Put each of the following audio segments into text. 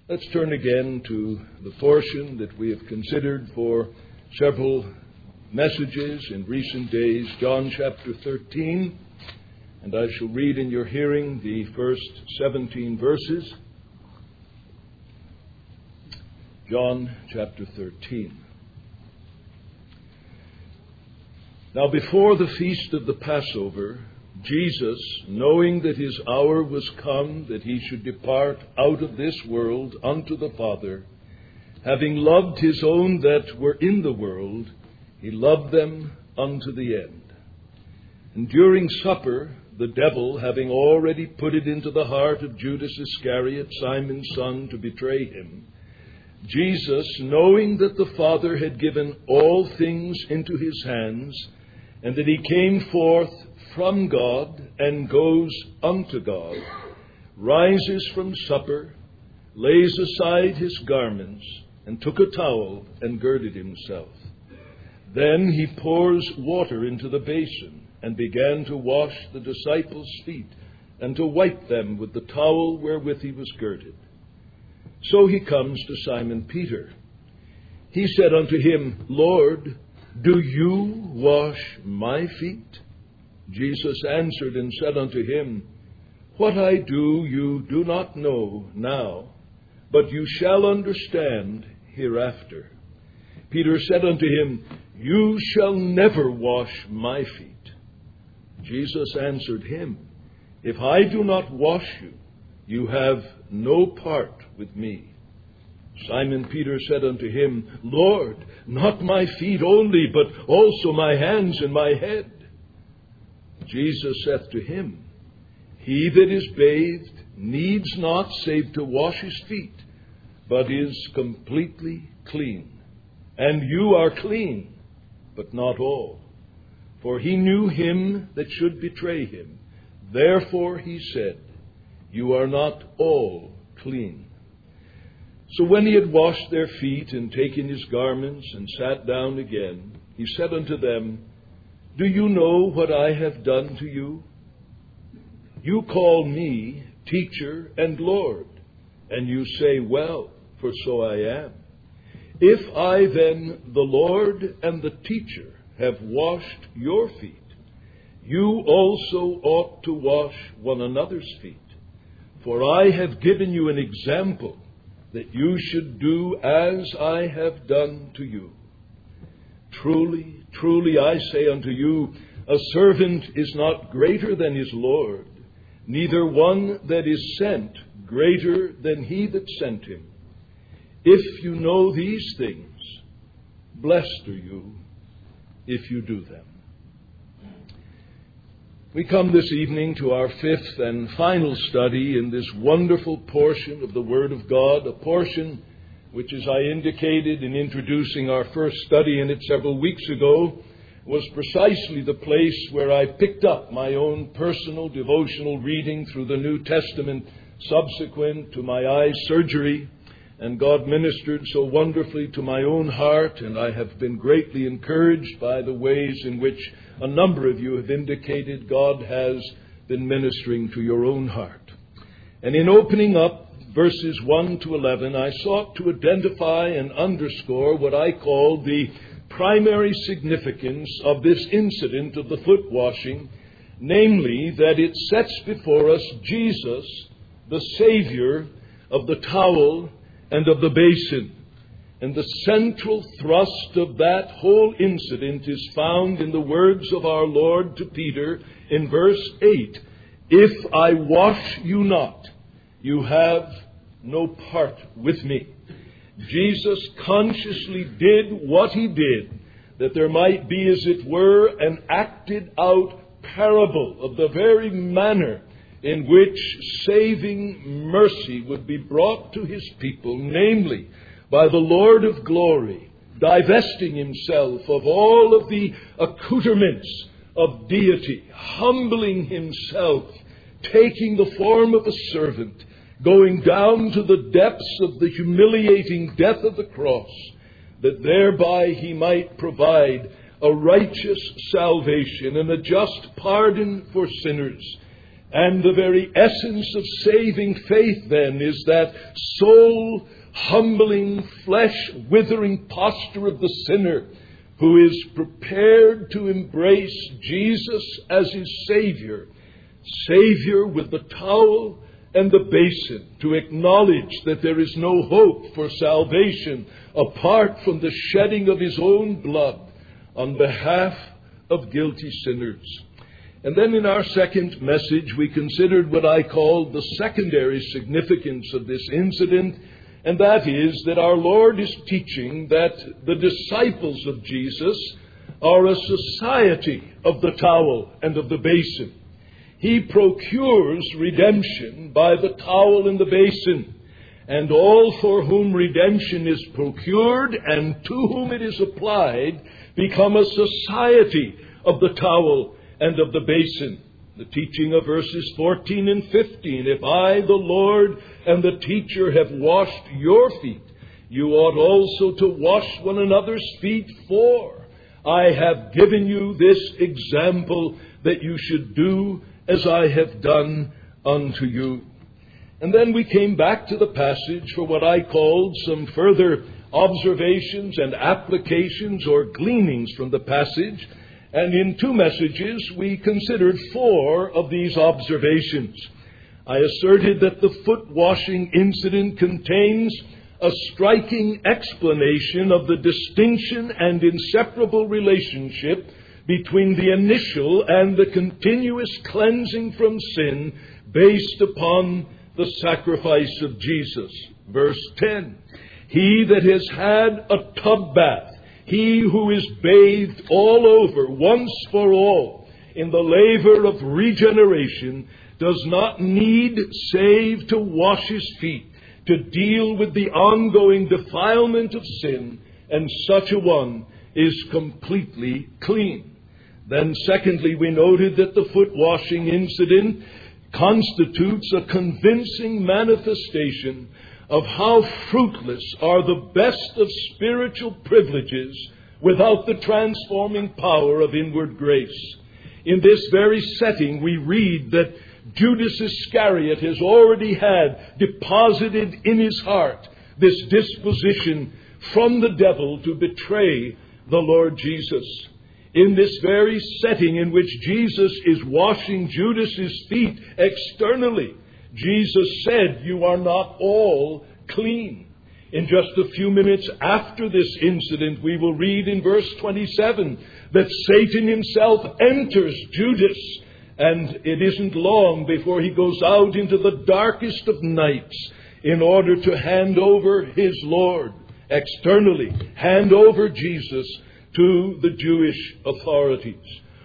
Let's turn again to the portion that we have considered for several messages in recent days, John chapter 13, and I shall read in your hearing the first 17 verses. John chapter 13. Now before the feast of the Passover, Jesus, knowing that his hour was come that he should depart out of this world unto the Father, having loved his own that were in the world, he loved them unto the end. And during supper, the devil, having already put it into the heart of Judas Iscariot, Simon's son, to betray him, Jesus, knowing that the Father had given all things into his hands, and that he came forth from God and goes unto God, rises from supper, lays aside his garments, and took a towel and girded himself. Then he pours water into the basin and began to wash the disciples' feet and to wipe them with the towel wherewith he was girded. So he comes to Simon Peter. He said unto him, Lord, do you wash my feet? Jesus answered and said unto him, What I do you do not know now, but you shall understand hereafter. Peter said unto him, You shall never wash my feet. Jesus answered him, If I do not wash you, you have no part with me. Simon Peter said unto him, Lord, not my feet only, but also my hands and my head. Jesus saith to him, He that is bathed needs not save to wash his feet, but is completely clean. And you are clean, but not all. For he knew him that should betray him. Therefore he said, You are not all clean. So when he had washed their feet and taken his garments and sat down again, he said unto them, Do you know what I have done to you? You call me teacher and Lord, and you say, Well, for so I am. If I then, the Lord and the teacher, have washed your feet, you also ought to wash one another's feet. For I have given you an example, that you should do as I have done to you. Truly, truly, I say unto you, a servant is not greater than his Lord, neither one that is sent greater than he that sent him. If you know these things, blessed are you if you do them. We come this evening to our fifth and final study in this wonderful portion of the Word of God, a portion which, as I indicated in introducing our first study in it several weeks ago, was precisely the place where I picked up my own personal devotional reading through the New Testament subsequent to my eye surgery. And God ministered so wonderfully to my own heart, and I have been greatly encouraged by the ways in which a number of you have indicated God has been ministering to your own heart. And in opening up verses 1 to 11, I sought to identify and underscore what I call the primary significance of this incident of the foot washing, namely that it sets before us Jesus, the Savior of the towel and of the basin. And the central thrust of that whole incident is found in the words of our Lord to Peter in verse 8. If I wash you not, you have no part with me. Jesus consciously did what he did, that there might be, as it were, an acted out parable of the very manner in which saving mercy would be brought to his people, namely by the Lord of glory, divesting himself of all of the accoutrements of deity, humbling himself, taking the form of a servant, going down to the depths of the humiliating death of the cross, that thereby he might provide a righteous salvation and a just pardon for sinners, And the very essence of saving faith, then, is that soul-humbling, flesh-withering posture of the sinner who is prepared to embrace Jesus as his Savior. Savior with the towel and the basin, to acknowledge that there is no hope for salvation apart from the shedding of his own blood on behalf of guilty sinners. And then in our second message, we considered what I called the secondary significance of this incident, and that is that our Lord is teaching that the disciples of Jesus are a society of the towel and of the basin. He procures redemption by the towel and the basin, and all for whom redemption is procured and to whom it is applied become a society of the towel and of the basin. The teaching of verses 14 and 15, if I, the Lord and the teacher, have washed your feet, you ought also to wash one another's feet, for I have given you this example that you should do as I have done unto you. And then we came back to the passage for what I called some further observations and applications or gleanings from the passage. And in two messages, we considered 4 of these observations. I asserted that the foot washing incident contains a striking explanation of the distinction and inseparable relationship between the initial and the continuous cleansing from sin based upon the sacrifice of Jesus. Verse 10, he that has had a tub bath, he who is bathed all over once for all in the laver of regeneration, does not need save to wash his feet, to deal with the ongoing defilement of sin, and such a one is completely clean. Then secondly, we noted that the foot washing incident constitutes a convincing manifestation of how fruitless are the best of spiritual privileges without the transforming power of inward grace. In this very setting, we read that Judas Iscariot has already had deposited in his heart this disposition from the devil to betray the Lord Jesus. In this very setting in which Jesus is washing Judas's feet externally, Jesus said, you are not all clean. In just a few minutes after this incident, we will read in verse 27 that Satan himself enters Judas, and it isn't long before he goes out into the darkest of nights in order to hand over his Lord, externally, hand over Jesus to the Jewish authorities.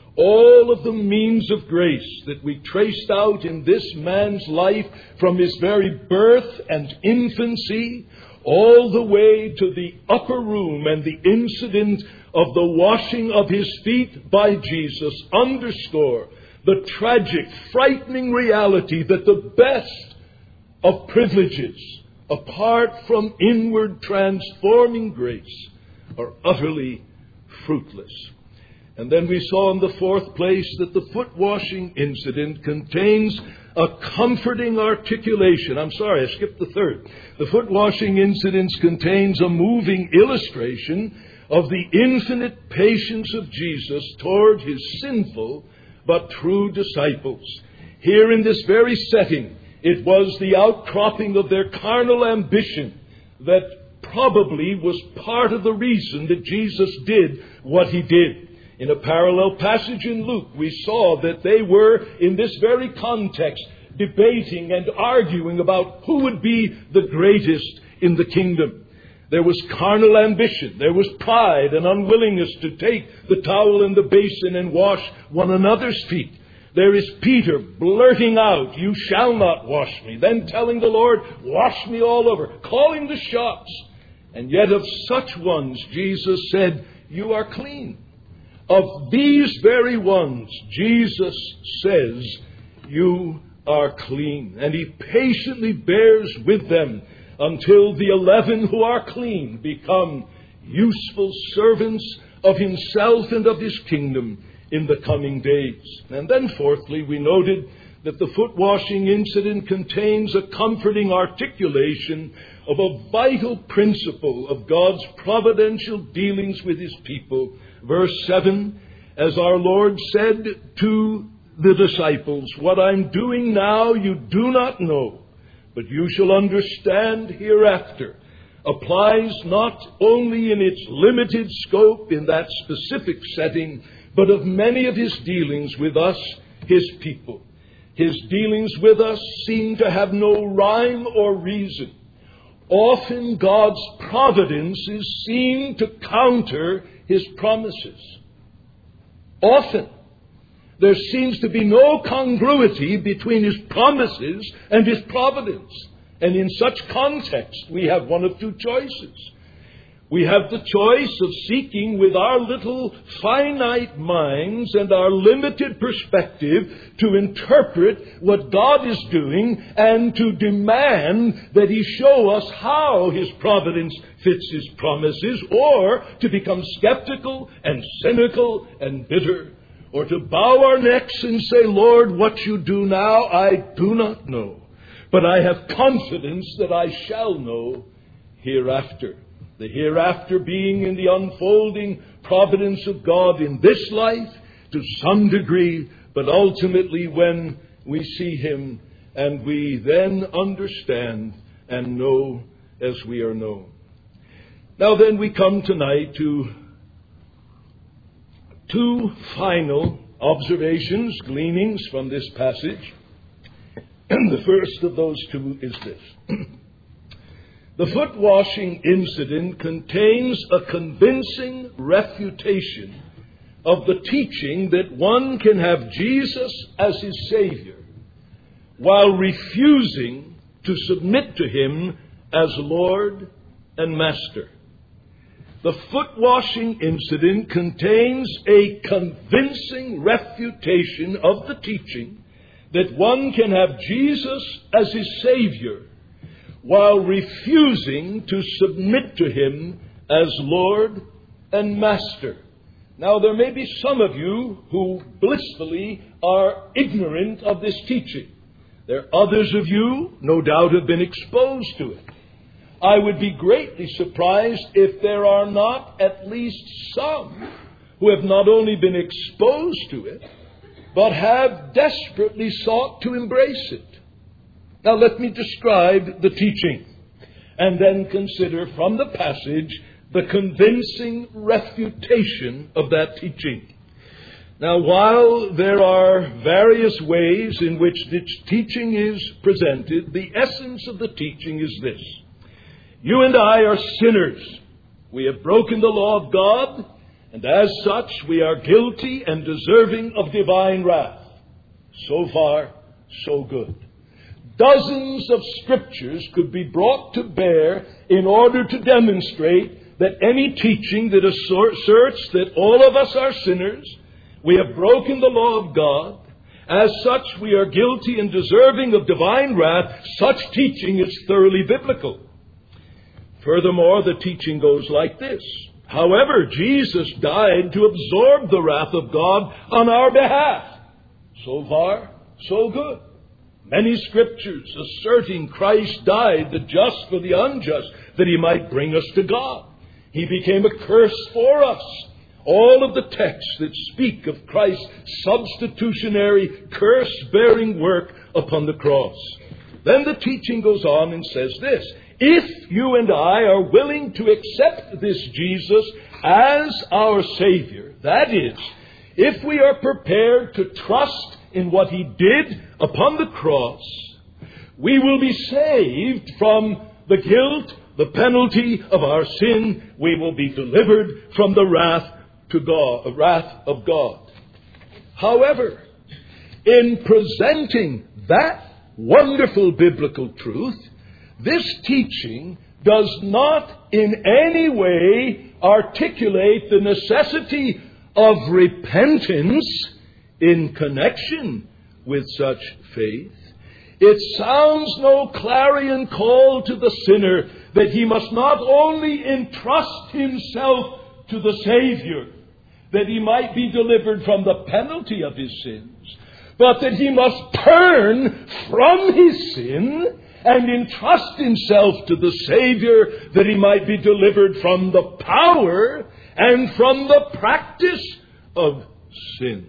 All of the means of grace that we traced out in this man's life from his very birth and infancy, all the way to the upper room and the incident of the washing of his feet by Jesus, underscore the tragic, frightening reality that the best of privileges, apart from inward transforming grace, are utterly fruitless. And then we saw in the fourth place that the foot washing incident contains a comforting articulation. I'm sorry, I skipped the third. The foot washing incident contains a moving illustration of the infinite patience of Jesus toward his sinful but true disciples. Here in this very setting, it was the outcropping of their carnal ambition that probably was part of the reason that Jesus did what he did. In a parallel passage in Luke, we saw that they were, in this very context, debating and arguing about who would be the greatest in the kingdom. There was carnal ambition. There was pride and unwillingness to take the towel and the basin and wash one another's feet. There is Peter blurting out, you shall not wash me. Then telling the Lord, wash me all over, calling the shots. And yet of such ones, Jesus said, you are clean. Of these very ones, Jesus says, you are clean. And he patiently bears with them until the 11 who are clean become useful servants of himself and of his kingdom in the coming days. And then fourthly, we noted that the foot washing incident contains a comforting articulation of a vital principle of God's providential dealings with His people. Verse 7, as our Lord said to the disciples, "What I'm doing now you do not know, but you shall understand hereafter," applies not only in its limited scope in that specific setting, but of many of His dealings with us, His people. His dealings with us seem to have no rhyme or reason. Often God's providence is seen to counter His promises. Often there seems to be no congruity between His promises and His providence. And in such context, we have one of two choices. We have the choice of seeking with our little finite minds and our limited perspective to interpret what God is doing and to demand that He show us how His providence fits His promises, or to become skeptical and cynical and bitter, or to bow our necks and say, "Lord, what you do now, I do not know, but I have confidence that I shall know hereafter." The hereafter being in the unfolding providence of God in this life to some degree, but ultimately when we see Him and we then understand and know as we are known. Now then, we come tonight to two final observations, gleanings from this passage. And the first of those two is this. The foot washing incident contains a convincing refutation of the teaching that one can have Jesus as his Savior while refusing to submit to Him as Lord and Master. The foot washing incident contains a convincing refutation of the teaching that one can have Jesus as his Savior while refusing to submit to Him as Lord and Master. Now, there may be some of you who blissfully are ignorant of this teaching. There are others of you, no doubt, have been exposed to it. I would be greatly surprised if there are not at least some who have not only been exposed to it, but have desperately sought to embrace it. Now let me describe the teaching and then consider from the passage the convincing refutation of that teaching. Now, while there are various ways in which this teaching is presented, the essence of the teaching is this. You and I are sinners. We have broken the law of God, and as such we are guilty and deserving of divine wrath. So far, so good. Dozens of scriptures could be brought to bear in order to demonstrate that any teaching that asserts that all of us are sinners, we have broken the law of God, as such we are guilty and deserving of divine wrath, such teaching is thoroughly biblical. Furthermore, the teaching goes like this. However, Jesus died to absorb the wrath of God on our behalf. So far, so good. Many scriptures asserting Christ died, the just for the unjust, that He might bring us to God. He became a curse for us. All of the texts that speak of Christ's substitutionary curse-bearing work upon the cross. Then the teaching goes on and says this. If you and I are willing to accept this Jesus as our Savior, that is, if we are prepared to trust in what He did upon the cross, we will be saved from the guilt, the penalty of our sin. We will be delivered from the wrath of God. However, in presenting that wonderful biblical truth, this teaching does not in any way articulate the necessity of repentance in connection with such faith. It sounds no clarion call to the sinner that he must not only entrust himself to the Savior, that he might be delivered from the penalty of his sins, but that he must turn from his sin and entrust himself to the Savior that he might be delivered from the power and from the practice of sin.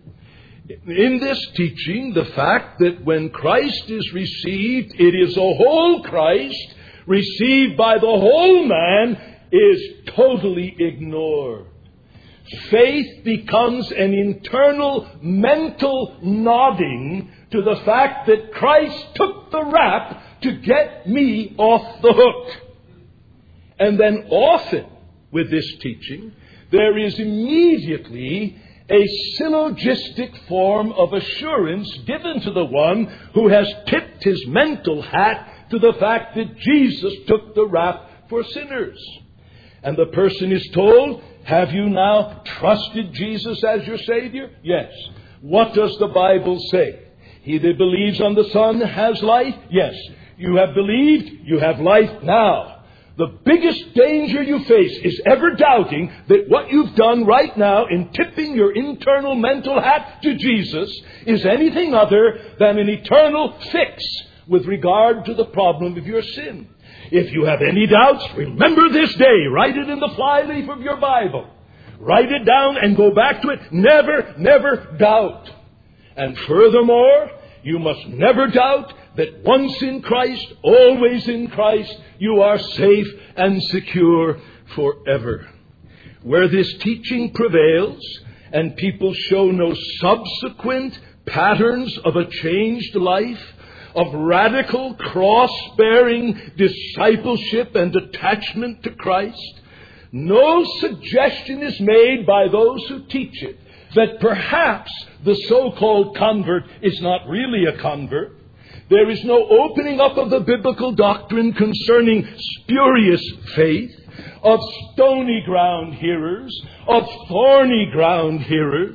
In this teaching, the fact that when Christ is received, it is a whole Christ received by the whole man is totally ignored. Faith becomes an internal mental nodding to the fact that Christ took the rap to get me off the hook. And then often with this teaching, there is immediately a syllogistic form of assurance given to the one who has tipped his mental hat to the fact that Jesus took the rap for sinners. And the person is told, have you now trusted Jesus as your Savior? Yes. What does the Bible say? He that believes on the Son has life? Yes. You have believed, you have life now. The biggest danger you face is ever doubting that what you've done right now in tipping your internal mental hat to Jesus is anything other than an eternal fix with regard to the problem of your sin. If you have any doubts, remember this day. Write it in the flyleaf of your Bible. Write it down and go back to it. Never, never doubt. And furthermore, you must never doubt that once in Christ, always in Christ, you are safe and secure forever. Where this teaching prevails and people show no subsequent patterns of a changed life, of radical cross-bearing discipleship and attachment to Christ, no suggestion is made by those who teach it that perhaps the so-called convert is not really a convert. There is no opening up of the biblical doctrine concerning spurious faith, of stony ground hearers, of thorny ground hearers.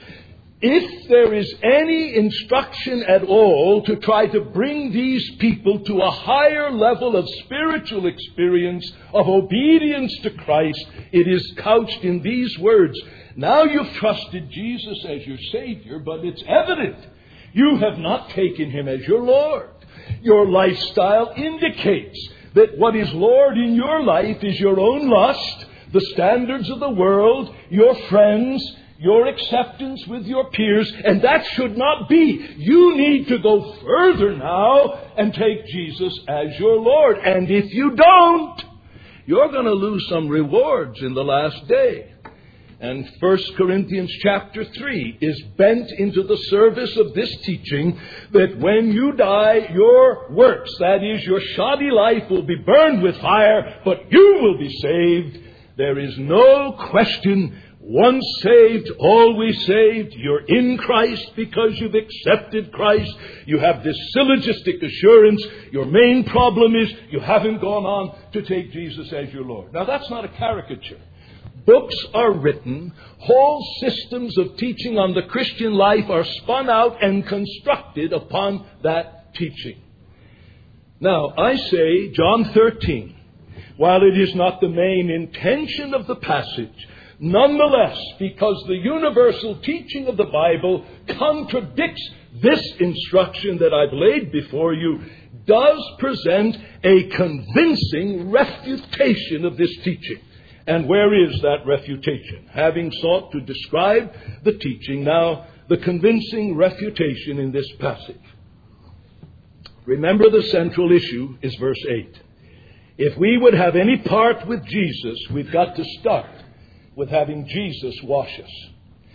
If there is any instruction at all to try to bring these people to a higher level of spiritual experience, of obedience to Christ, it is couched in these words. Now you've trusted Jesus as your Savior, but it's evident you have not taken Him as your Lord. Your lifestyle indicates that what is Lord in your life is your own lust, the standards of the world, your friends, your acceptance with your peers, and that should not be. You need to go further now and take Jesus as your Lord. And if you don't, you're going to lose some rewards in the last day. And 1 Corinthians chapter 3 is bent into the service of this teaching that when you die, your works, that is, your shoddy life, will be burned with fire, but you will be saved. There is no question. Once saved, always saved. You're in Christ because you've accepted Christ. You have this syllogistic assurance. Your main problem is you haven't gone on to take Jesus as your Lord. Now, that's not a caricature. Books are written. Whole systems of teaching on the Christian life are spun out and constructed upon that teaching. Now, I say John 13, while it is not the main intention of the passage, nonetheless, because the universal teaching of the Bible contradicts this instruction that I've laid before you, does present a convincing refutation of this teaching. And where is that refutation? Having sought to describe the teaching, now the convincing refutation in this passage. Remember, the central issue is verse 8. If we would have any part with Jesus, we've got to start with having Jesus wash us.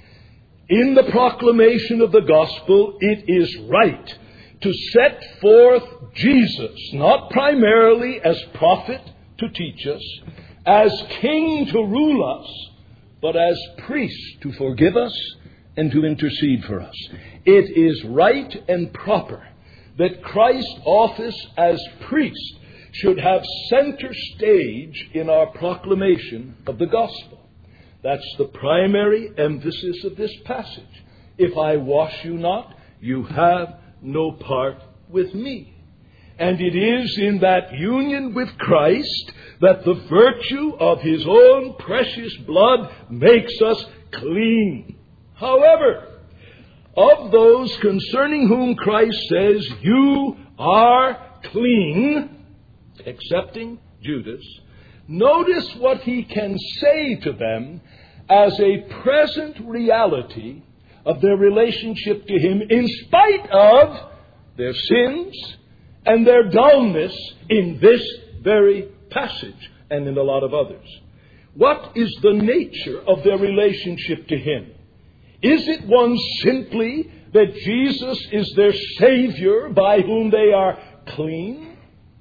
In the proclamation of the gospel, it is right to set forth Jesus, not primarily as prophet to teach us, as king to rule us, but as priest to forgive us and to intercede for us. It is right and proper that Christ's office as priest should have center stage in our proclamation of the gospel. That's the primary emphasis of this passage. If I wash you not, you have no part with me. And it is in that union with Christ that the virtue of His own precious blood makes us clean. However, of those concerning whom Christ says, you are clean, excepting Judas, notice what he can say to them as a present reality of their relationship to him in spite of their sins and their dullness in this very passage and in a lot of others. What is the nature of their relationship to him? Is it one simply that Jesus is their Savior by whom they are clean?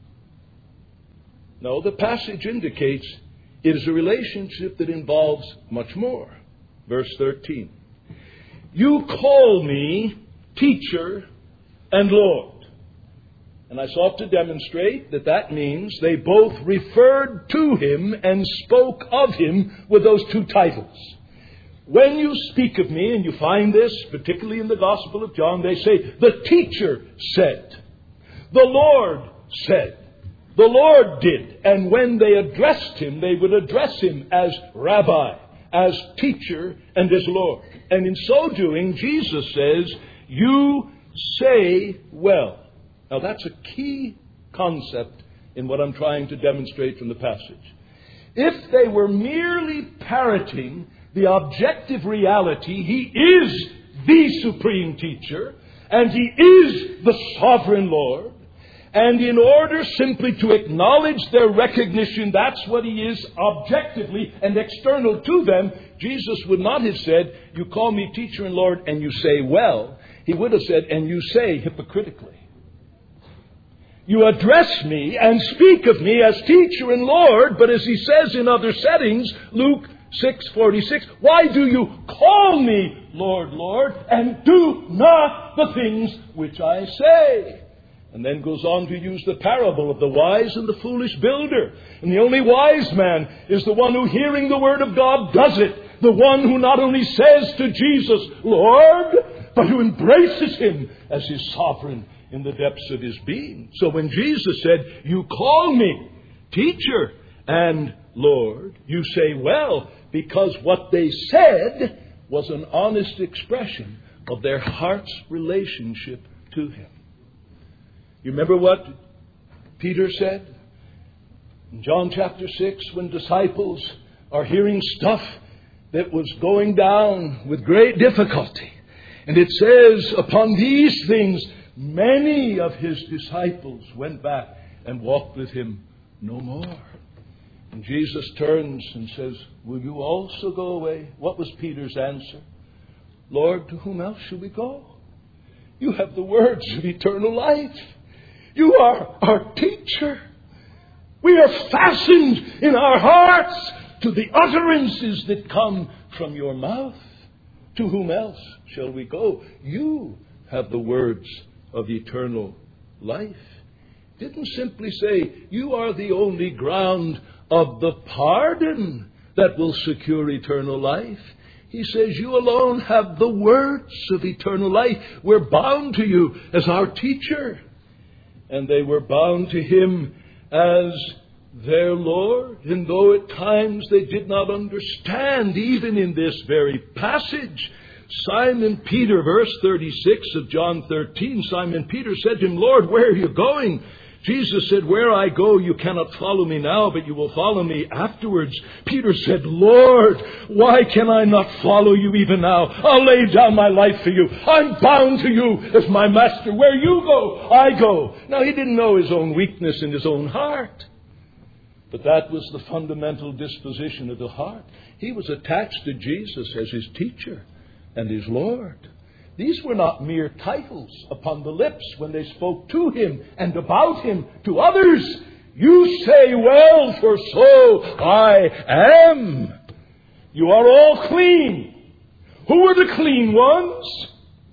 No, the passage indicates it is a relationship that involves much more. Verse 13. You call me teacher and Lord. And I sought to demonstrate that that means they both referred to him and spoke of him with those two titles. When you speak of me, and you find this particularly in the Gospel of John, they say, the teacher said, the Lord said, the Lord did. And when they addressed him, they would address him as Rabbi, as teacher, and as Lord. And in so doing, Jesus says, you say well. Now that's a key concept in what I'm trying to demonstrate from the passage. If they were merely parroting the objective reality, he is the supreme teacher, and he is the sovereign Lord, and in order simply to acknowledge their recognition, that's what he is objectively and external to them, Jesus would not have said, you call me teacher and Lord, and you say well. He would have said, and you say hypocritically. You address me and speak of me as teacher and Lord, but as he says in other settings, Luke 6:46, why do you call me Lord, Lord, and do not the things which I say? And then goes on to use the parable of the wise and the foolish builder. And the only wise man is the one who, hearing the word of God, does it. The one who not only says to Jesus, Lord, but who embraces him as his sovereign in the depths of his being. So when Jesus said, you call me teacher and Lord, you say well, because what they said was an honest expression of their heart's relationship to him. You remember what Peter said in John chapter 6 when disciples are hearing stuff that was going down with great difficulty. And it says, upon these things, many of his disciples went back and walked with him no more. And Jesus turns and says, will you also go away? What was Peter's answer? Lord, to whom else shall we go? You have the words of eternal life. You are our teacher. We are fastened in our hearts to the utterances that come from your mouth. To whom else shall we go? You have the words of eternal life. Didn't simply say, you are the only ground of the pardon that will secure eternal life. He says, you alone have the words of eternal life. We're bound to you as our teacher. And they were bound to him as their Lord. And though at times they did not understand, even in this very passage, Simon Peter, verse 36 of John 13, Simon Peter said to him, Lord, where are you going? Jesus said, where I go, you cannot follow me now, but you will follow me afterwards. Peter said, Lord, why can I not follow you even now? I'll lay down my life for you. I'm bound to you as my master. Where you go, I go. Now, he didn't know his own weakness in his own heart. But that was the fundamental disposition of the heart. He was attached to Jesus as his teacher and his Lord. These were not mere titles upon the lips when they spoke to him and about him to others. You say well, for so I am. You are all clean. Who are the clean ones?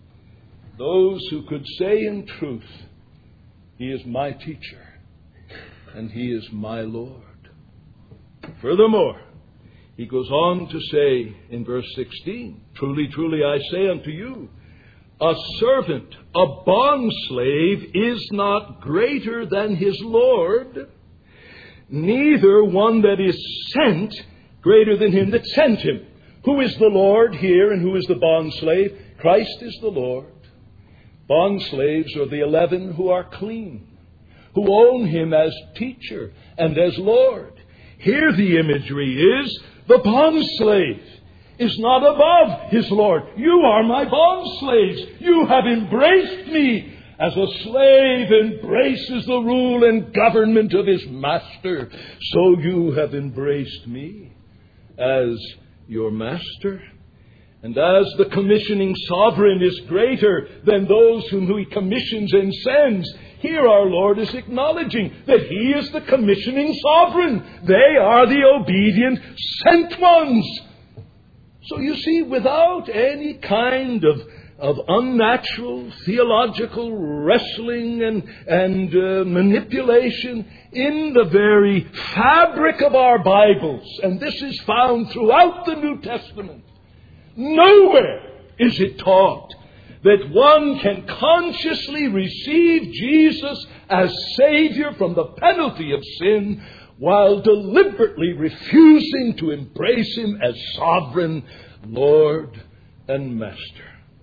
Those who could say in truth, he is my teacher and he is my Lord. Furthermore, he goes on to say in verse 16, truly, truly, I say unto you, a servant, a bondslave, is not greater than his Lord, neither one that is sent greater than him that sent him. Who is the Lord here and who is the bondslave? Christ is the Lord. Bondslaves are the 11 who are clean, who own him as teacher and as Lord. Here the imagery is the bondslave is not above his Lord. You are my bondslaves. You have embraced me as a slave embraces the rule and government of his master. So you have embraced me as your master. And as the commissioning sovereign is greater than those whom he commissions and sends, here our Lord is acknowledging that he is the commissioning sovereign. They are the obedient sent ones. So you see, without any kind of unnatural theological wrestling and manipulation, in the very fabric of our Bibles, and this is found throughout the New Testament, nowhere is it taught that one can consciously receive Jesus as Savior from the penalty of sin while deliberately refusing to embrace him as sovereign Lord and Master.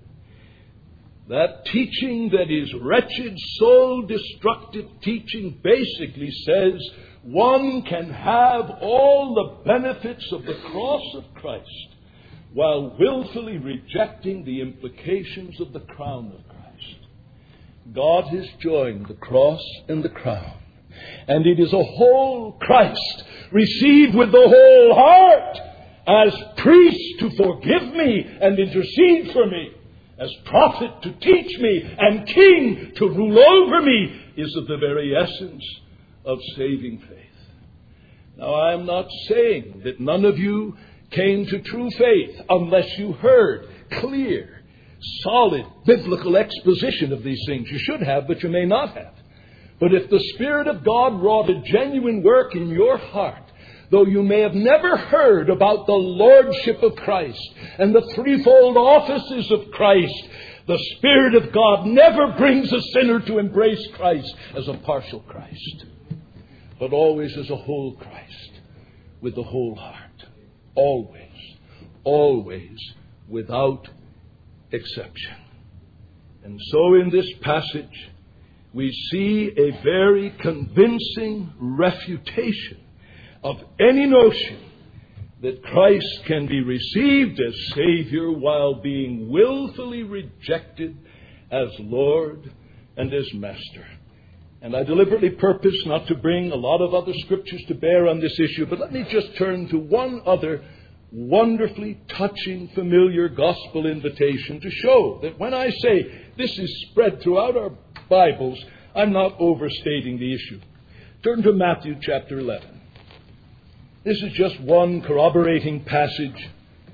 That teaching that is wretched, soul-destructive teaching basically says one can have all the benefits of the cross of Christ while willfully rejecting the implications of the crown of Christ. God has joined the cross and the crown, and it is a whole Christ received with the whole heart as priest to forgive me and intercede for me, as prophet to teach me, and king to rule over me, is of the very essence of saving faith. Now, I am not saying that none of you came to true faith unless you heard clear, solid, biblical exposition of these things. You should have, but you may not have. But if the Spirit of God wrought a genuine work in your heart, though you may have never heard about the Lordship of Christ and the threefold offices of Christ, the Spirit of God never brings a sinner to embrace Christ as a partial Christ, but always as a whole Christ, with the whole heart. Always, always, without exception. And so in this passage, we see a very convincing refutation of any notion that Christ can be received as Savior while being willfully rejected as Lord and as Master. And I deliberately purpose not to bring a lot of other scriptures to bear on this issue, but let me just turn to one other wonderfully touching, familiar gospel invitation to show that when I say this is spread throughout our Bibles, I'm not overstating the issue. Turn to Matthew chapter 11. This is just one corroborating passage.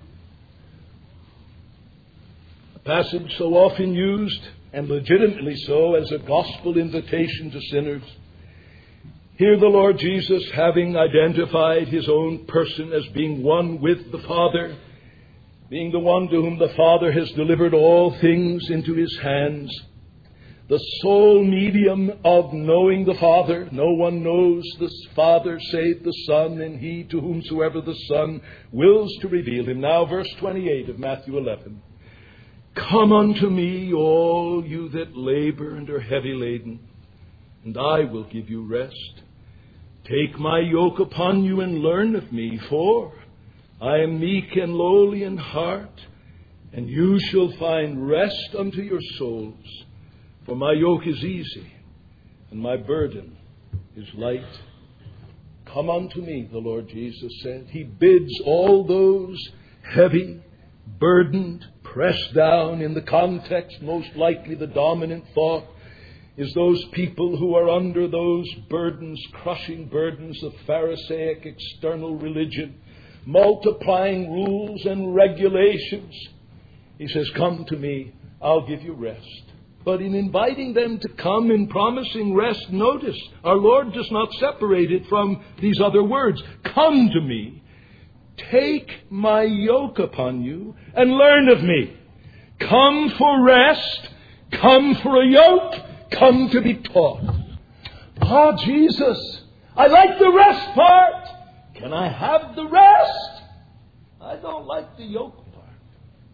A passage so often used, and legitimately so, as a gospel invitation to sinners. Here the Lord Jesus, having identified his own person as being one with the Father, being the one to whom the Father has delivered all things into his hands, the sole medium of knowing the Father. No one knows the Father save the Son, and he to whomsoever the Son wills to reveal him. Now, verse 28 of Matthew 11. Come unto me, all you that labor and are heavy laden, and I will give you rest. Take my yoke upon you and learn of me, for I am meek and lowly in heart, and you shall find rest unto your souls. For my yoke is easy, and my burden is light. Come unto me, the Lord Jesus said. He bids all those heavy, burdened, pressed down. In the context, most likely the dominant thought is those people who are under those burdens, crushing burdens of Pharisaic external religion, multiplying rules and regulations. He says, come to me, I'll give you rest. But in inviting them to come and promising rest, notice, our Lord does not separate it from these other words. Come to me, take my yoke upon you, and learn of me. Come for rest, come for a yoke, come to be taught. Ah, Jesus, I like the rest part. Can I have the rest? I don't like the yoke part.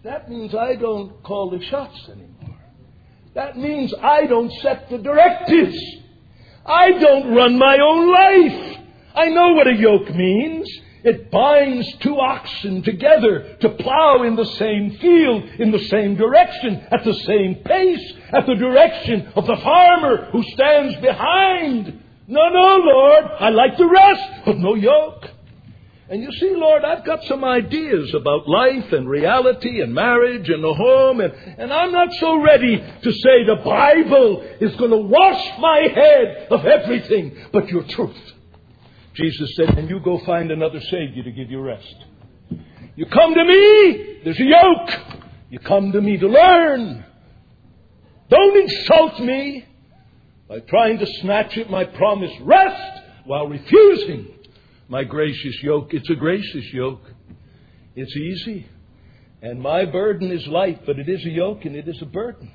that means I don't call the shots anymore. That means I don't set the directives. I don't run my own life. I know what a yoke means. It binds two oxen together to plow in the same field, in the same direction, at the same pace, at the direction of the farmer who stands behind. No, Lord, I like the rest, but no yoke. And you see, Lord, I've got some ideas about life and reality and marriage and the home, and I'm not so ready to say the Bible is going to wash my head of everything but your truth. Jesus said, and you go find another Savior to give you rest. You come to me, there's a yoke. You come to me to learn. Don't insult me by trying to snatch at my promised rest while refusing my gracious yoke. It's a gracious yoke. It's easy. And my burden is light, but it is a yoke and it is a burden.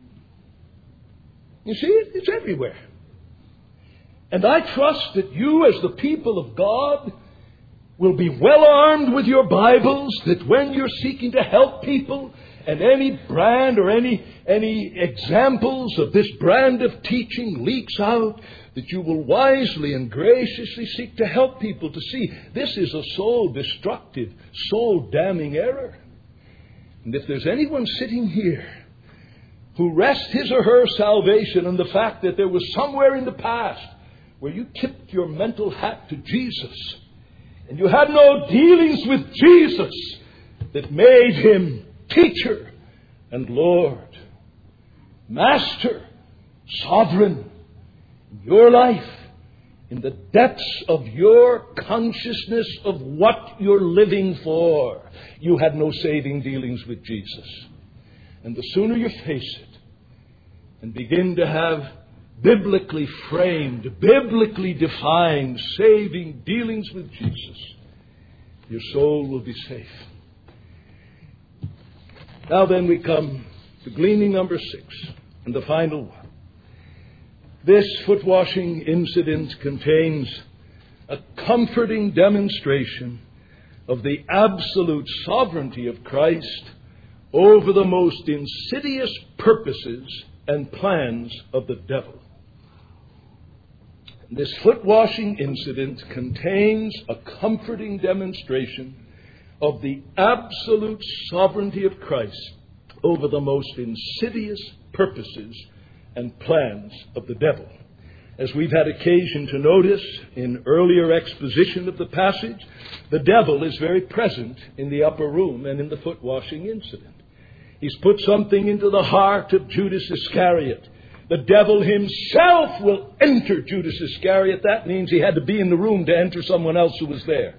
You see it? It's everywhere. And I trust that you, as the people of God, will be well armed with your Bibles, that when you're seeking to help people, and any brand or any examples of this brand of teaching leaks out, that you will wisely and graciously seek to help people to see this is a soul-destructive, soul-damning error. And if there's anyone sitting here who rests his or her salvation on the fact that there was somewhere in the past where you tipped your mental hat to Jesus, and you had no dealings with Jesus that made him teacher and Lord, Master, Sovereign in your life, in the depths of your consciousness of what you're living for, you had no saving dealings with Jesus. And the sooner you face it and begin to have biblically framed, biblically defined, saving dealings with Jesus, your soul will be safe. Now then we come to gleaning number 6, and the final one. This foot washing incident contains a comforting demonstration of the absolute sovereignty of Christ over the most insidious purposes and plans of the devil. This foot-washing incident contains a comforting demonstration of the absolute sovereignty of Christ over the most insidious purposes and plans of the devil. As we've had occasion to notice in earlier exposition of the passage, the devil is very present in the upper room and in the foot-washing incident. He's put something into the heart of Judas Iscariot. The devil himself will enter Judas Iscariot. That means he had to be in the room to enter someone else who was there.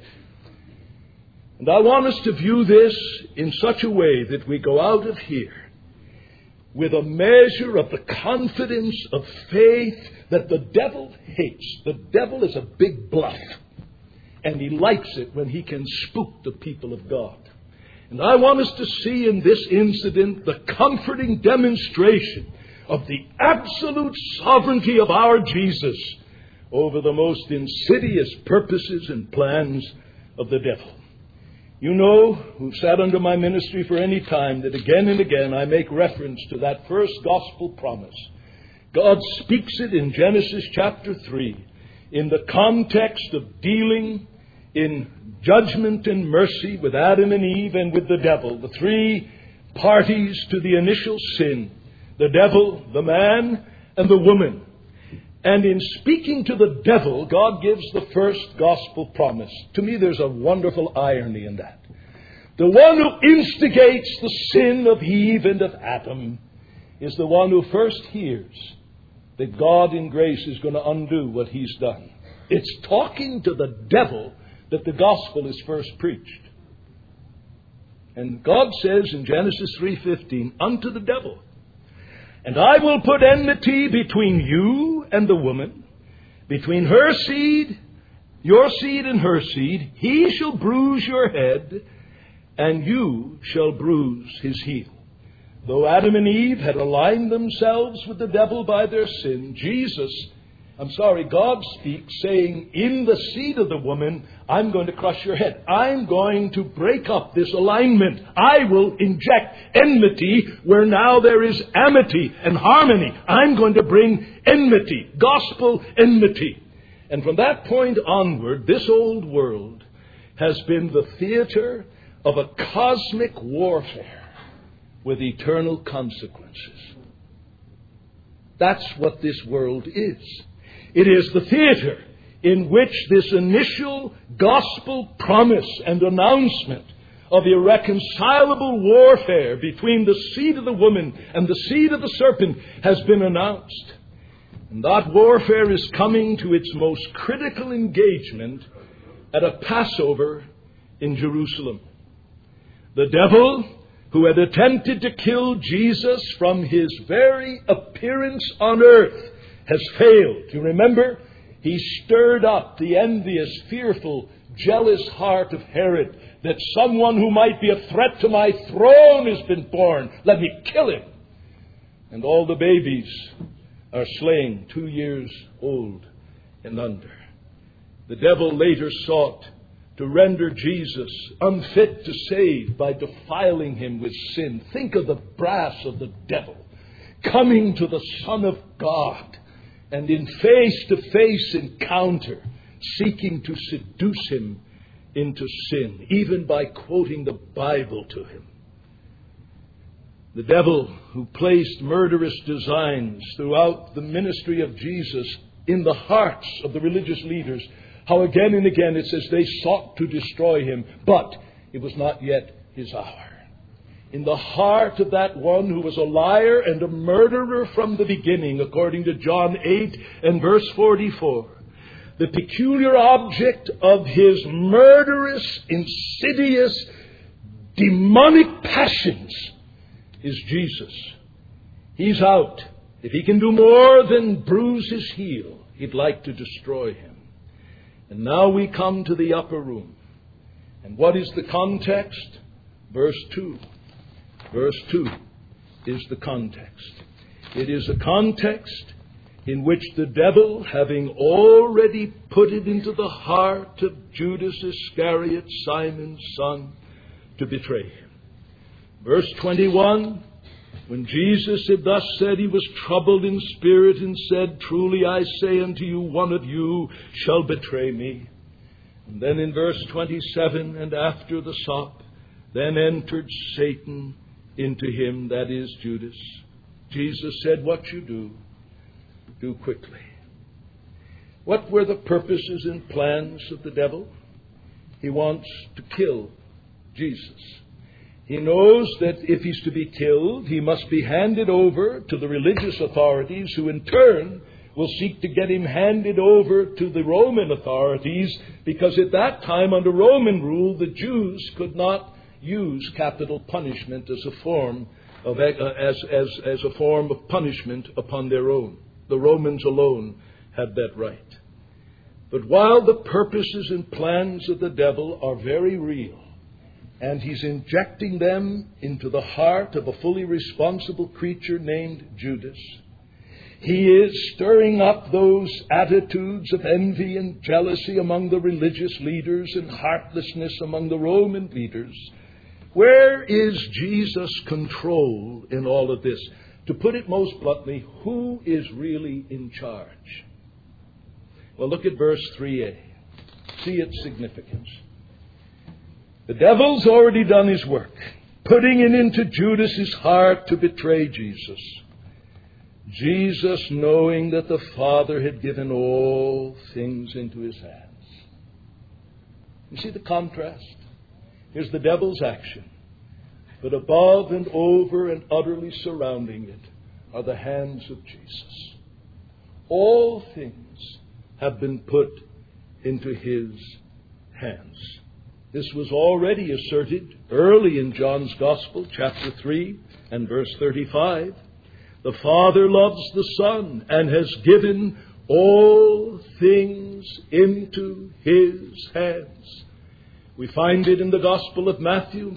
And I want us to view this in such a way that we go out of here with a measure of the confidence of faith that the devil hates. The devil is a big bluff, and he likes it when he can spook the people of God. And I want us to see in this incident the comforting demonstration of the absolute sovereignty of our Jesus over the most insidious purposes and plans of the devil. You know, who've sat under my ministry for any time, that again and again I make reference to that first gospel promise. God speaks it in Genesis chapter 3 in the context of dealing in judgment and mercy with Adam and Eve and with the devil, the three parties to the initial sin. The devil, the man, and the woman. And in speaking to the devil, God gives the first gospel promise. To me, there's a wonderful irony in that. The one who instigates the sin of Eve and of Adam is the one who first hears that God in grace is going to undo what he's done. It's talking to the devil that the gospel is first preached. And God says in Genesis 3:15, unto the devil, and I will put enmity between you and the woman, between her seed, your seed and her seed. He shall bruise your head, and you shall bruise his heel. Though Adam and Eve had aligned themselves with the devil by their sin, Jesus God speaks saying, in the seed of the woman, I'm going to crush your head. I'm going to break up this alignment. I will inject enmity where now there is amity and harmony. I'm going to bring enmity, gospel enmity. And from that point onward, this old world has been the theater of a cosmic warfare with eternal consequences. That's what this world is. It is the theater in which this initial gospel promise and announcement of irreconcilable warfare between the seed of the woman and the seed of the serpent has been announced. And that warfare is coming to its most critical engagement at a Passover in Jerusalem. The devil, who had attempted to kill Jesus from his very appearance on earth, has failed. You remember? He stirred up the envious, fearful, jealous heart of Herod that someone who might be a threat to my throne has been born. Let me kill him. And all the babies are slain 2 years old and under. The devil later sought to render Jesus unfit to save by defiling him with sin. Think of the brass of the devil coming to the Son of God and in face-to-face encounter seeking to seduce him into sin, even by quoting the Bible to him. The devil, who placed murderous designs throughout the ministry of Jesus in the hearts of the religious leaders, how again and again it says they sought to destroy him, but it was not yet his hour. In the heart of that one who was a liar and a murderer from the beginning, according to John 8 and verse 44, the peculiar object of his murderous, insidious, demonic passions is Jesus. He's out. If he can do more than bruise his heel, he'd like to destroy him. And now we come to the upper room. And what is the context? Verse 2. Verse 2 is the context. It is a context in which the devil, having already put it into the heart of Judas Iscariot, Simon's son, to betray him. Verse 21, when Jesus had thus said, he was troubled in spirit and said, truly I say unto you, one of you shall betray me. And then in verse 27, and after the sop, then entered Satan into him, that is Judas. Jesus said, what you do quickly. What were the purposes and plans of the devil? He wants to kill Jesus. He knows that if he's to be killed, he must be handed over to the religious authorities, who in turn will seek to get him handed over to the Roman authorities, because at that time, under Roman rule, the Jews could not use capital punishment as a form of as a form of punishment upon their own. The Romans alone had that right. But while the purposes and plans of the devil are very real, and he's injecting them into the heart of a fully responsible creature named Judas, he is stirring up those attitudes of envy and jealousy among the religious leaders and heartlessness among the Roman leaders. Where is Jesus' control in all of this? To put it most bluntly, who is really in charge? Well, look at verse 3a. See its significance. The devil's already done his work, putting it into Judas's heart to betray Jesus. Jesus, knowing that the Father had given all things into his hands. You see the contrast? Here's the devil's action. But above and over and utterly surrounding it are the hands of Jesus. All things have been put into his hands. This was already asserted early in John's Gospel, chapter 3 and verse 35. The Father loves the Son and has given all things into his hands. We find it in the Gospel of Matthew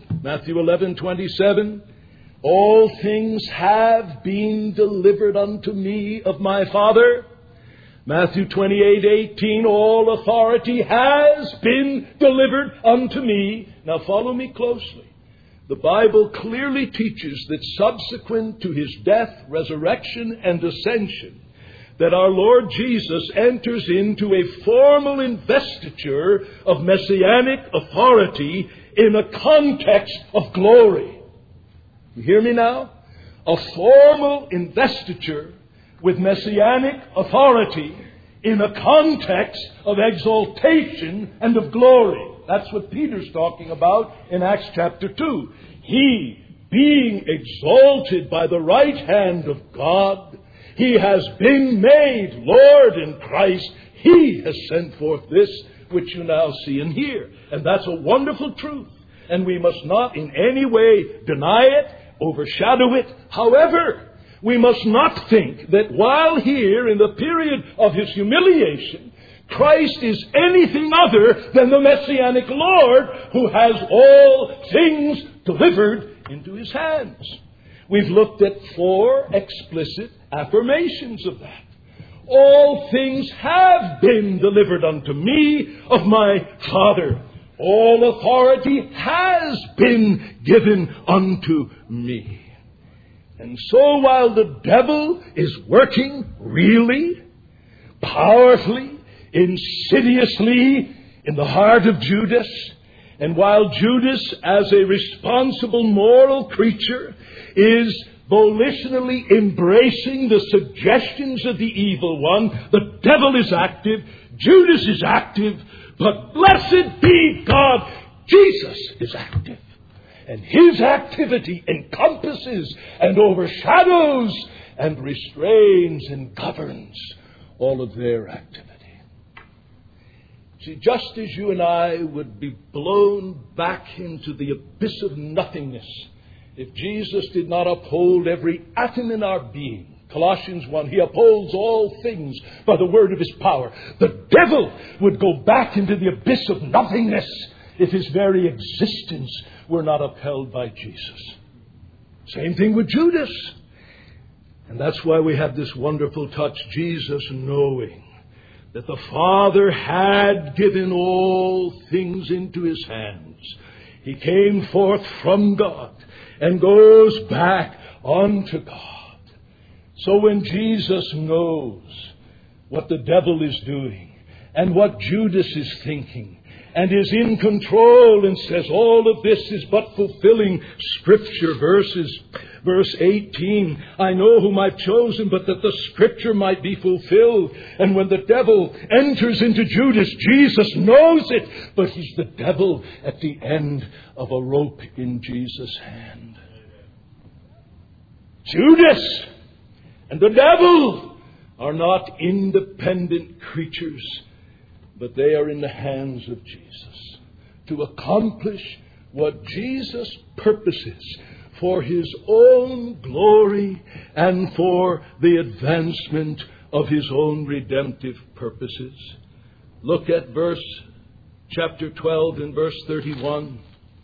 11:27. All things have been delivered unto me of my Father. Matthew 28:18, all authority has been delivered unto me. Now follow me closely. The Bible clearly teaches that subsequent to his death, resurrection, and ascension, that our Lord Jesus enters into a formal investiture of messianic authority in a context of glory. You hear me now? A formal investiture with messianic authority in a context of exaltation and of glory. That's what Peter's talking about in Acts chapter 2. He, being exalted by the right hand of God, he has been made Lord in Christ. He has sent forth this which you now see and hear. And that's a wonderful truth. And we must not in any way deny it, overshadow it. However, we must not think that while here in the period of his humiliation, Christ is anything other than the Messianic Lord who has all things delivered into his hands. We've looked at 4 explicit affirmations of that. All things have been delivered unto me of my Father. All authority has been given unto me. And so while the devil is working really, powerfully, insidiously in the heart of Judas, and while Judas, as a responsible moral creature, is volitionally embracing the suggestions of the evil one, the devil is active, Judas is active, but blessed be God, Jesus is active. And his activity encompasses and overshadows and restrains and governs all of their activity. See, just as you and I would be blown back into the abyss of nothingness if Jesus did not uphold every atom in our being. Colossians 1, he upholds all things by the word of his power. The devil would go back into the abyss of nothingness if his very existence were not upheld by Jesus. Same thing with Judas. And that's why we have this wonderful touch, Jesus knowing that the Father had given all things into his hands. He came forth from God and goes back unto God. So when Jesus knows what the devil is doing and what Judas is thinking, and is in control and says all of this is but fulfilling Scripture verses. Verse 18, I know whom I've chosen, but that the Scripture might be fulfilled. And when the devil enters into Judas, Jesus knows it, but he's the devil at the end of a rope in Jesus' hand. Judas and the devil are not independent creatures, but they are in the hands of Jesus to accomplish what Jesus purposes for his own glory and for the advancement of his own redemptive purposes. Look at chapter 12 and verse 31.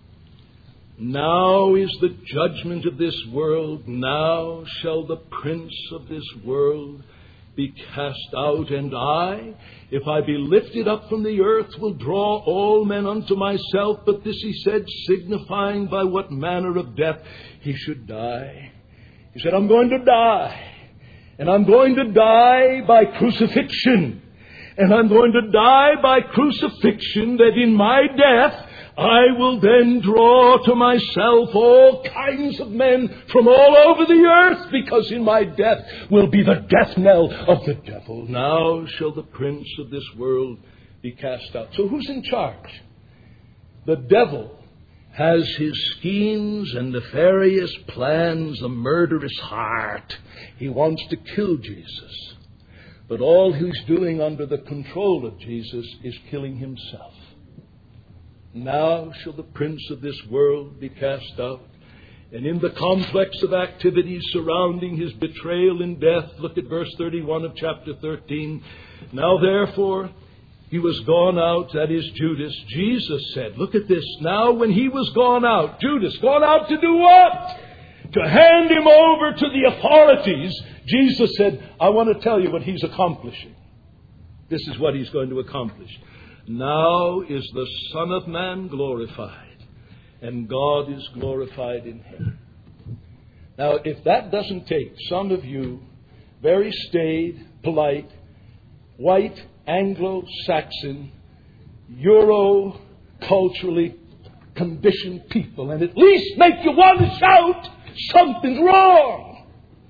Now is the judgment of this world. Now shall the prince of this world be cast out, and I, if I be lifted up from the earth, will draw all men unto myself. But this he said, signifying by what manner of death he should die. He said, I'm going to die. And I'm going to die by crucifixion. And I'm going to die by crucifixion, that in my death I will then draw to myself all kinds of men from all over the earth, because in my death will be the death knell of the devil. Now shall the prince of this world be cast out. So who's in charge? The devil has his schemes and nefarious plans, a murderous heart. He wants to kill Jesus. But all he's doing under the control of Jesus is killing himself. Now shall the prince of this world be cast out. And in the complex of activities surrounding his betrayal and death, look at verse 31 of chapter 13. Now therefore he was gone out, that is Judas. Jesus said, look at this. Now when he was gone out, Judas, gone out to do what? To hand him over to the authorities. Jesus said, I want to tell you what he's accomplishing. This is what he's going to accomplish. Now is the Son of Man glorified, and God is glorified in him. Now, if that doesn't take some of you very staid, polite, white, Anglo-Saxon, Euro-culturally conditioned people, and at least make you want to shout, something's wrong.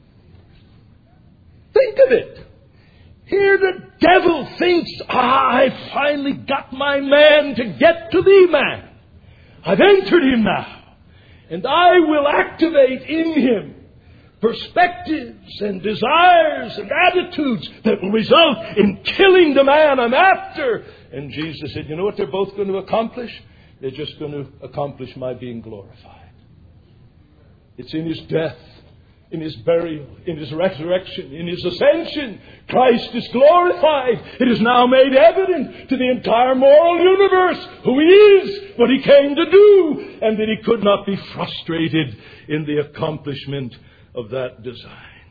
Think of it. Here the devil thinks, I finally got my man to get to thee, man. I've entered him now. And I will activate in him perspectives and desires and attitudes that will result in killing the man I'm after. And Jesus said, you know what they're both going to accomplish? They're just going to accomplish my being glorified. It's in his death, in his burial, in his resurrection, in his ascension. Christ is glorified. It is now made evident to the entire moral universe who he is, what he came to do, and that he could not be frustrated in the accomplishment of that design.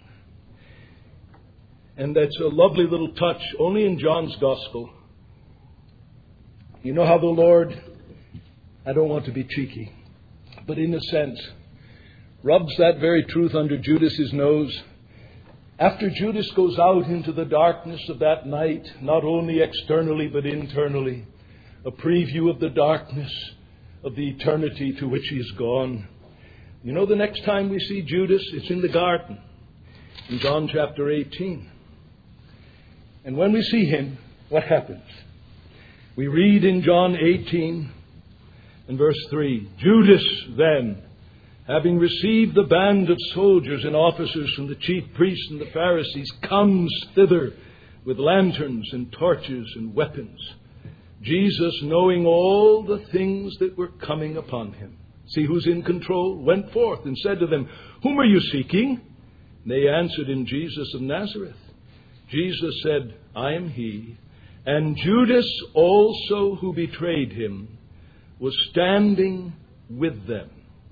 And that's a lovely little touch, only in John's Gospel. You know how the Lord, I don't want to be cheeky, but in a sense, rubs that very truth under Judas's nose. After Judas goes out into the darkness of that night, not only externally but internally, a preview of the darkness of the eternity to which he is gone. You know, the next time we see Judas, it's in the garden, in John chapter 18. And when we see him, what happens? We read in John 18 and verse 3, Judas then, having received the band of soldiers and officers from the chief priests and the Pharisees, comes thither with lanterns and torches and weapons. Jesus, knowing all the things that were coming upon him, see who's in control, went forth and said to them, whom are you seeking? And they answered him, Jesus of Nazareth. Jesus said, I am he. And Judas also, who betrayed him, was standing with them.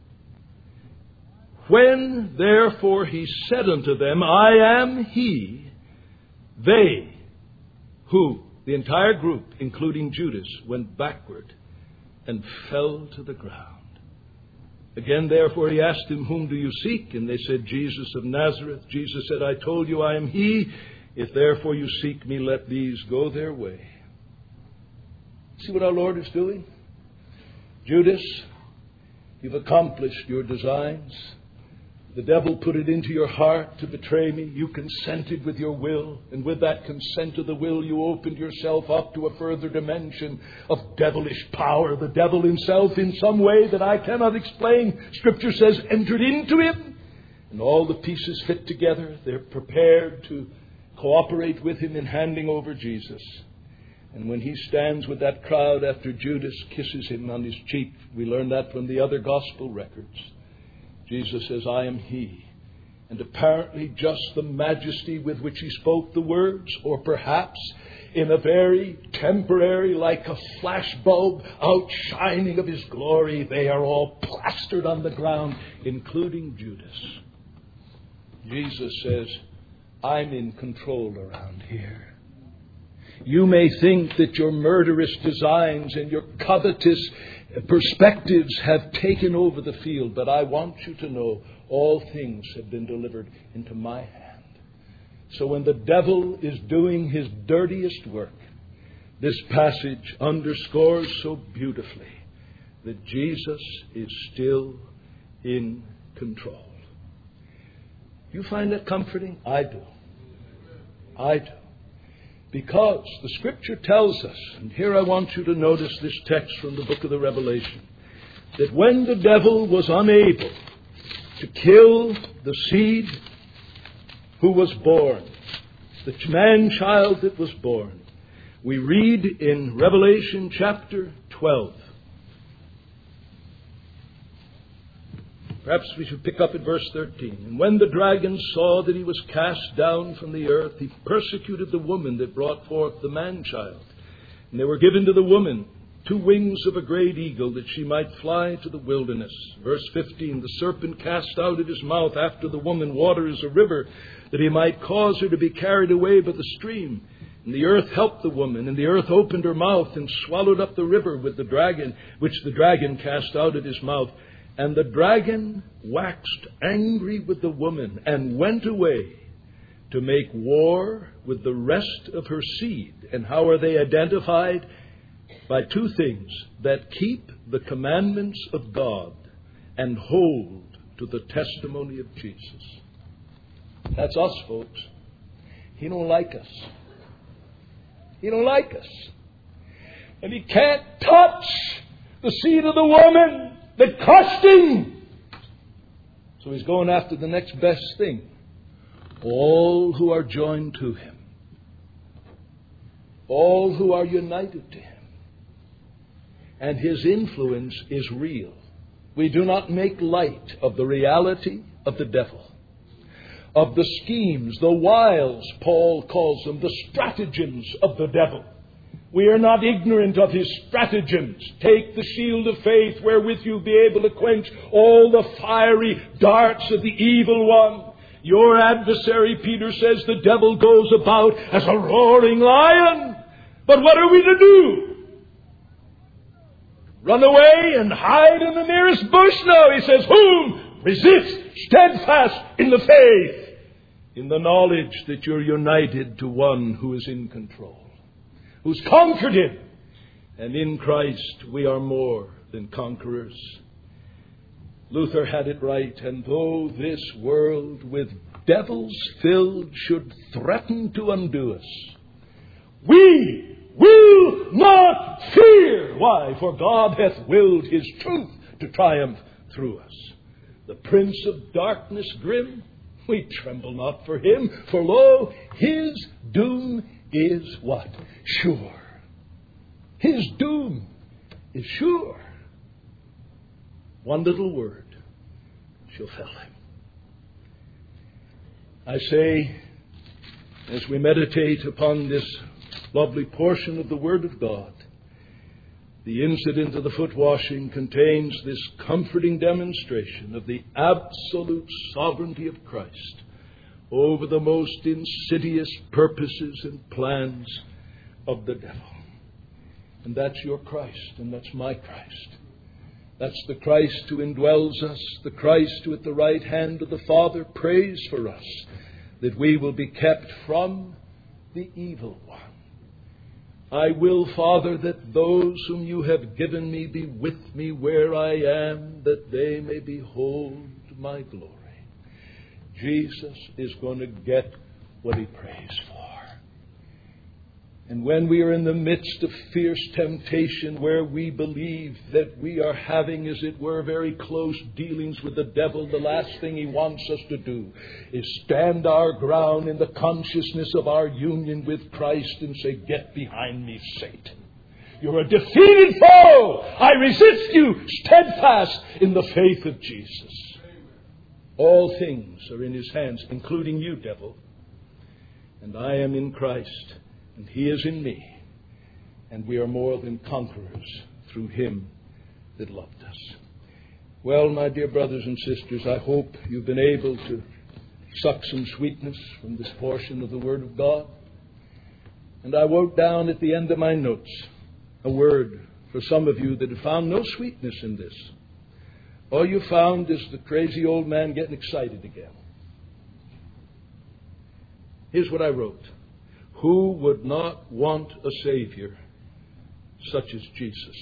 When therefore he said unto them, I am he, they, who, the entire group, including Judas, went backward and fell to the ground. Again, therefore, he asked him, whom do you seek? And they said, Jesus of Nazareth. Jesus said, I told you I am he. If therefore you seek me, let these go their way. See what our Lord is doing? Judas, you've accomplished your designs. The devil put it into your heart to betray me. You consented with your will. And with that consent of the will, you opened yourself up to a further dimension of devilish power. The devil himself, in some way that I cannot explain, Scripture says, entered into him. And all the pieces fit together. They're prepared to cooperate with him in handing over Jesus. And when he stands with that crowd after Judas kisses him on his cheek, we learn that from the other gospel records. Jesus says, I am he. And apparently just the majesty with which he spoke the words, or perhaps in a very temporary, like a flashbulb outshining of his glory, they are all plastered on the ground, including Judas. Jesus says, I'm in control around here. You may think that your murderous designs and your covetous perspectives have taken over the field, but I want you to know all things have been delivered into my hand. So when the devil is doing his dirtiest work, this passage underscores so beautifully that Jesus is still in control. You find that comforting? I do. I do. Because the Scripture tells us, and here I want you to notice this text from the book of the Revelation, that when the devil was unable to kill the seed who was born, the man-child that was born, we read in Revelation chapter 12. Perhaps we should pick up at verse 13. And when the dragon saw that he was cast down from the earth, he persecuted the woman that brought forth the man-child. And there were given to the woman 2 wings of a great eagle, that she might fly to the wilderness. Verse 15, the serpent cast out of his mouth after the woman water as a river, that he might cause her to be carried away by the stream. And the earth helped the woman, and the earth opened her mouth and swallowed up the river with the dragon, which the dragon cast out of his mouth. And the dragon waxed angry with the woman and went away to make war with the rest of her seed. And how are they identified? By two things: that keep the commandments of God and hold to the testimony of Jesus. That's us, folks. He don't like us. He don't like us. And he can't touch the seed of the woman that crushed him. So he's going after the next best thing. All who are joined to him. All who are united to him. And his influence is real. We do not make light of the reality of the devil, of the schemes, the wiles, Paul calls them, the stratagems of the devil. We are not ignorant of his stratagems. Take the shield of faith wherewith you'll be able to quench all the fiery darts of the evil one. Your adversary, Peter says, the devil goes about as a roaring lion. But what are we to do? Run away and hide in the nearest bush? No, he says, whom? Resist, steadfast in the faith, in the knowledge that you're united to one who is in control, who's conquered him. And in Christ we are more than conquerors. Luther had it right. And though this world with devils filled should threaten to undo us, we will not fear. Why? For God hath willed his truth to triumph through us. The prince of darkness grim, we tremble not for him. For lo, his doom is what? Sure. His doom is sure. One little word shall fell him. I say, as we meditate upon this lovely portion of the Word of God, the incident of the foot washing contains this comforting demonstration of the absolute sovereignty of Christ over the most insidious purposes and plans of the devil. And that's your Christ, and that's my Christ. That's the Christ who indwells us, the Christ who at the right hand of the Father prays for us, that we will be kept from the evil one. I will, Father, that those whom you have given me be with me where I am, that they may behold my glory. Jesus is going to get what he prays for. And when we are in the midst of fierce temptation, where we believe that we are having, as it were, very close dealings with the devil, the last thing he wants us to do is stand our ground in the consciousness of our union with Christ and say, "Get behind me, Satan. You're a defeated foe. I resist you, steadfast in the faith of Jesus." All things are in his hands, including you, devil. And I am in Christ, and he is in me. And we are more than conquerors through him that loved us. Well, my dear brothers and sisters, I hope you've been able to suck some sweetness from this portion of the Word of God. And I wrote down at the end of my notes a word for some of you that have found no sweetness in this. All you found is the crazy old man getting excited again. Here's what I wrote. Who would not want a Savior such as Jesus?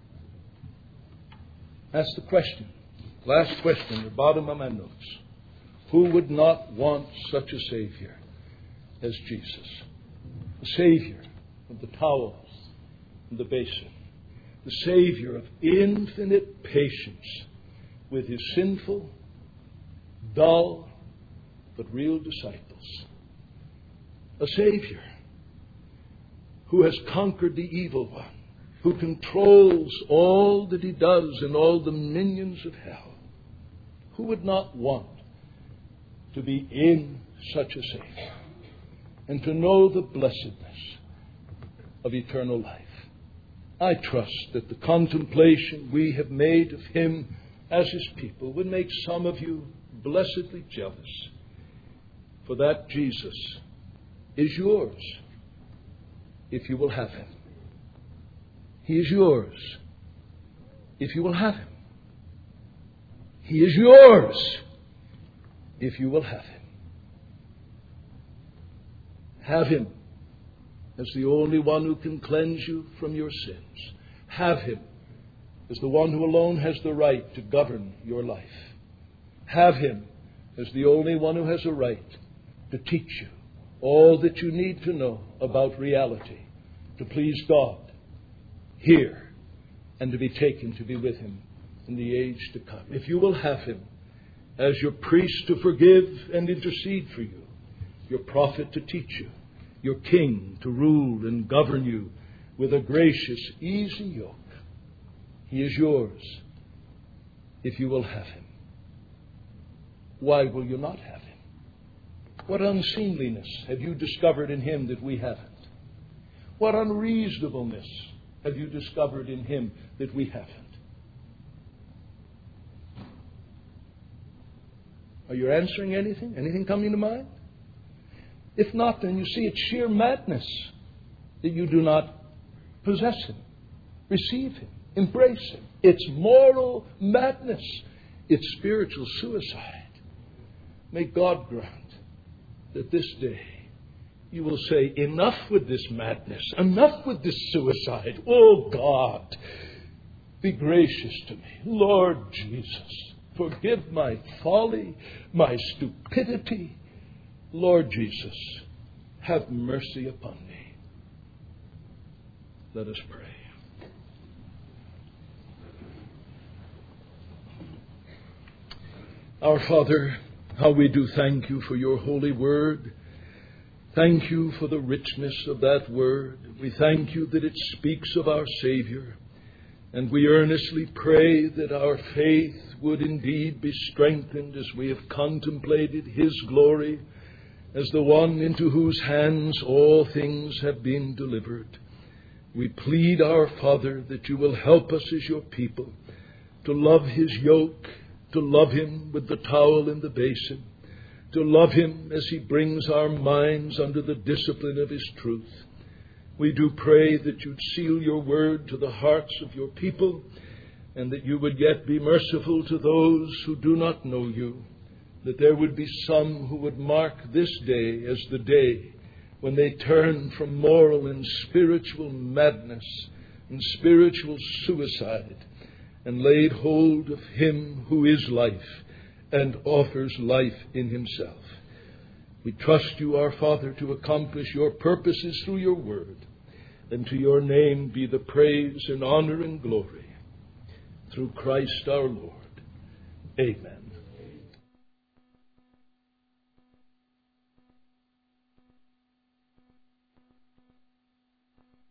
That's the question. Last question, the bottom of my notes. Who would not want such a Savior as Jesus? The Savior of the towel and the basin. The Savior of infinite patience with his sinful, dull, but real disciples. A Savior who has conquered the evil one, who controls all that he does and all the minions of hell. Who would not want to be in such a Savior and to know the blessedness of eternal life? I trust that the contemplation we have made of him as his people would make some of you blessedly jealous, for that Jesus is yours if you will have him. He is yours if you will have him. He is yours if you will have him. Have him as the only one who can cleanse you from your sins. Have him as the one who alone has the right to govern your life. Have him as the only one who has a right to teach you all that you need to know about reality, to please God here, and to be taken to be with him in the age to come. If you will have him as your priest to forgive and intercede for you, your prophet to teach you, your king to rule and govern you with a gracious, easy yoke, he is yours if you will have him. Why will you not have him? What unseemliness have you discovered in him that we haven't? What unreasonableness have you discovered in him that we haven't? Are you answering anything? Anything coming to mind? If not, then you see it's sheer madness that you do not possess him, receive him, embrace him. It's moral madness. It's spiritual suicide. May God grant that this day you will say, enough with this madness, enough with this suicide. Oh God, be gracious to me. Lord Jesus, forgive my folly, my stupidity. Lord Jesus, have mercy upon me. Let us pray. Our Father, how we do thank you for your holy word. Thank you for the richness of that word. We thank you that it speaks of our Savior. And we earnestly pray that our faith would indeed be strengthened as we have contemplated his glory as the one into whose hands all things have been delivered. We plead, our Father, that you will help us as your people to love his yoke, to love him with the towel and the basin, to love him as he brings our minds under the discipline of his truth. We do pray that you'd seal your word to the hearts of your people, and that you would yet be merciful to those who do not know you, that there would be some who would mark this day as the day when they turn from moral and spiritual madness and spiritual suicide and laid hold of him who is life and offers life in himself. We trust you, our Father, to accomplish your purposes through your word, and to your name be the praise and honor and glory through Christ our Lord. Amen.